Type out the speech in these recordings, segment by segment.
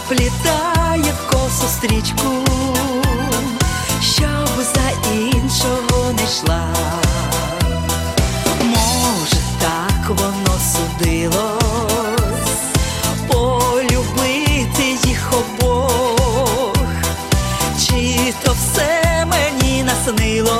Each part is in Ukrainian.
заплітає в косу стрічку, щоб за іншого не йшла. Може, так воно судилось, полюбити їх обох, чи то все мені наснилось,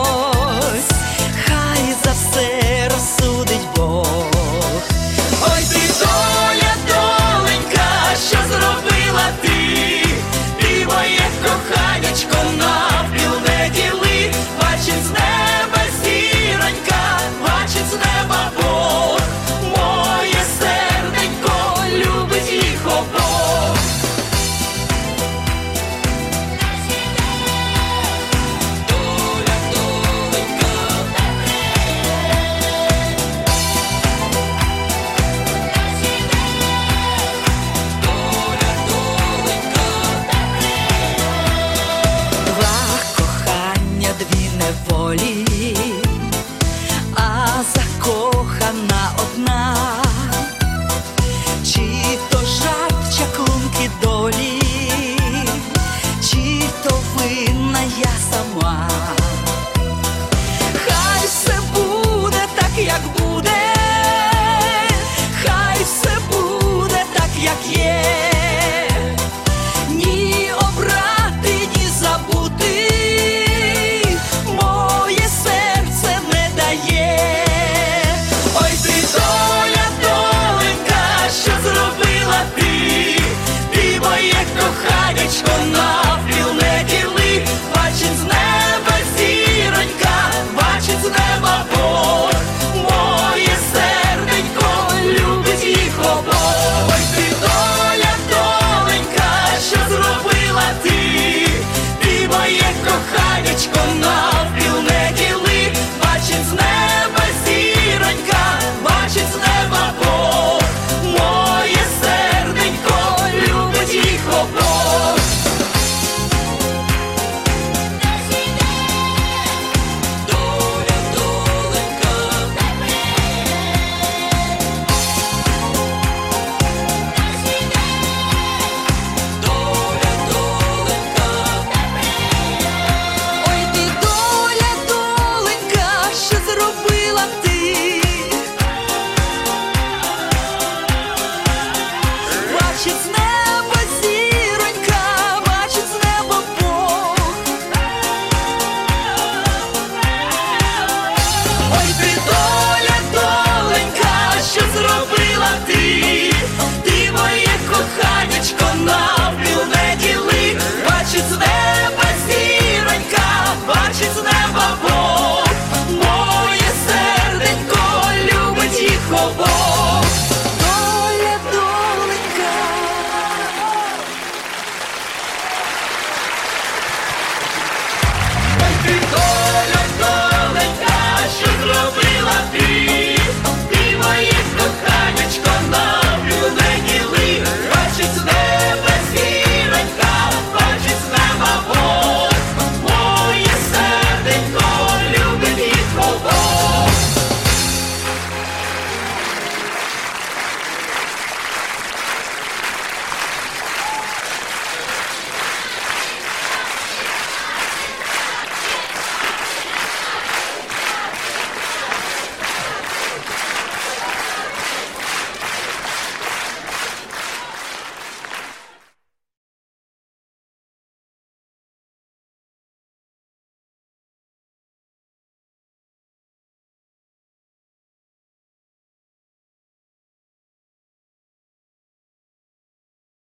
хай за все розсудить Бог. Ой, ти доля, доленька, що зробила ти, і моє коханячко навпіл не діли. Бачить з неба зіронька, бачить з неба Бог, моє серденько любить їх обох. Доля, доленька, дві неволі, а закохана одна. Чи то жарт чаклунки долі, чи то винна я сама. Хай все буде так, як буде, хай все буде так, як є. Ні обрати, ні забути коханячко навпіл не діли. Бачить з неба зіронька, бачить з неба Бог, моє серденько любить їх обох. Ой, ти доля, доленька, що зробила ти, моє коханячко навпіл.